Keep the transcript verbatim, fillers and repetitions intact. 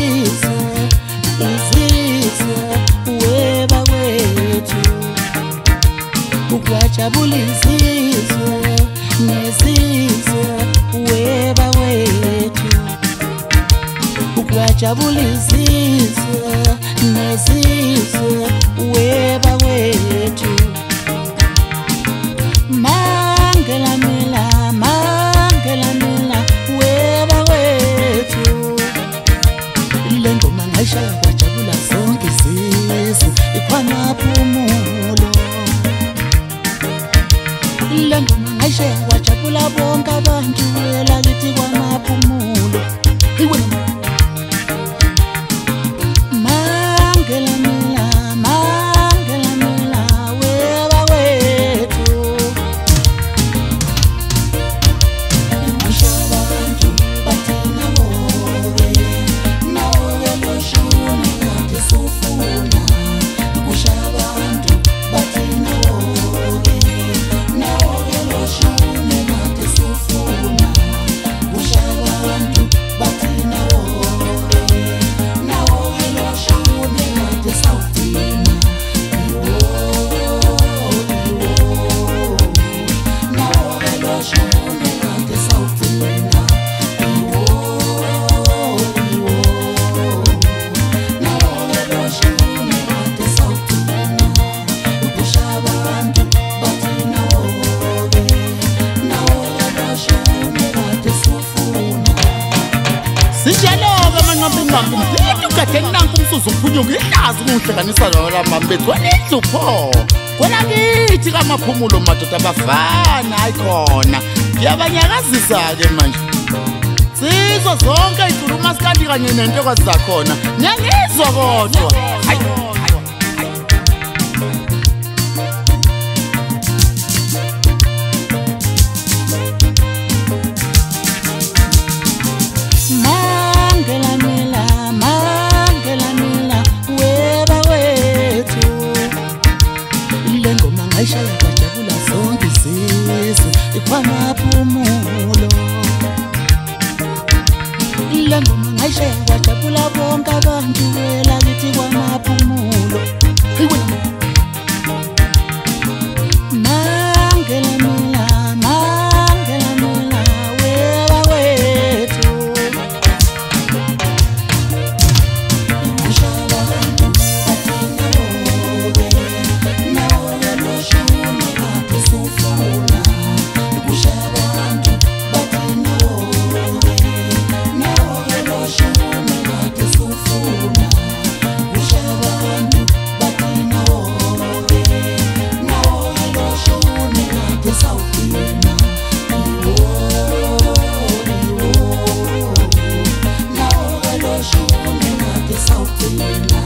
izizwe izizwe weba wethu ukwajabula izizwe nezizwe weba wethu ukwajabula izizwe nezizwe weba wethu mangela mila mangela mila weba wethu lengoma ngayishaya kwajabula zonke izizwe ikhona phumulo lengoma ngayishaya kwajabula bonke abantu elakithi kwamaphumulo iwena mangela mila mangela mila weba wethu ushaba abantu bathina wowe nawe loshune kade sufuna ushaba abantu bathina wowe nawe loshune kade sufuna ushaba abantu bathina wowe nawe loshune kade sawuthina iwo nawe loshune kade sawuthina iwo nawe loshune kade sawuthina ushaba abantu bathina wowe nawe loshune kade sufuna sinjalo-ke manqambi nqambi mphinde ugade nanku umsuzu uphunyuka ihlazi ukuhlanganisa nolamami bethu wanindlu pho kwelakithi kamaphumulo madoda abafana ayikhona ngiyabanyakazisa-ke manje sizo zonke iy'khuluma sikanti kanye nentokazi zakhona ngiyangizwa kodwa hayi mangela mila mangela mila weba wethu lengoma ngayishaya kwajabula zonke izizwe ikhona phumulo lengoma ngayishaya kwajabula bonke abantu elakithi kwamaphumulo iwena mangela mila mangela mila weba wethu ushaba abantu bathina wowe nawe loshune kade sufuna ushaba abantu bathina wowe nawe loshune kade sufuna ushaba abantu bathina wowe nawe loshune kade sawuthina iwo nawe loshune kade sawuthina